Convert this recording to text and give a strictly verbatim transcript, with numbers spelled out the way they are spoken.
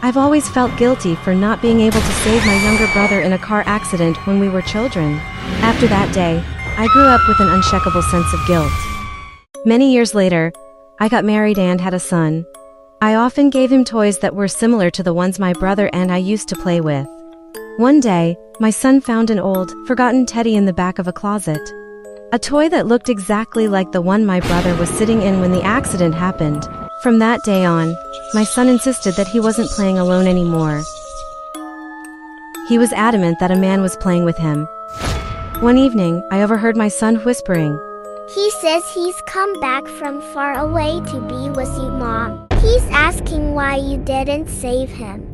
I've always felt guilty for not being able to save my younger brother in a car accident when we were children. After that day, I grew up with an unshakable sense of guilt. Many years later, I got married and had a son. I often gave him toys that were similar to the ones my brother and I used to play with. One day, my son found an old, forgotten teddy in the back of a closet. A toy that looked exactly like the one my brother was sitting in when the accident happened. From that day on, my son insisted that he wasn't playing alone anymore. He was adamant that a man was playing with him. One evening, I overheard my son whispering, "He says he's come back from far away to be with you, Mom. He's asking why you didn't save him."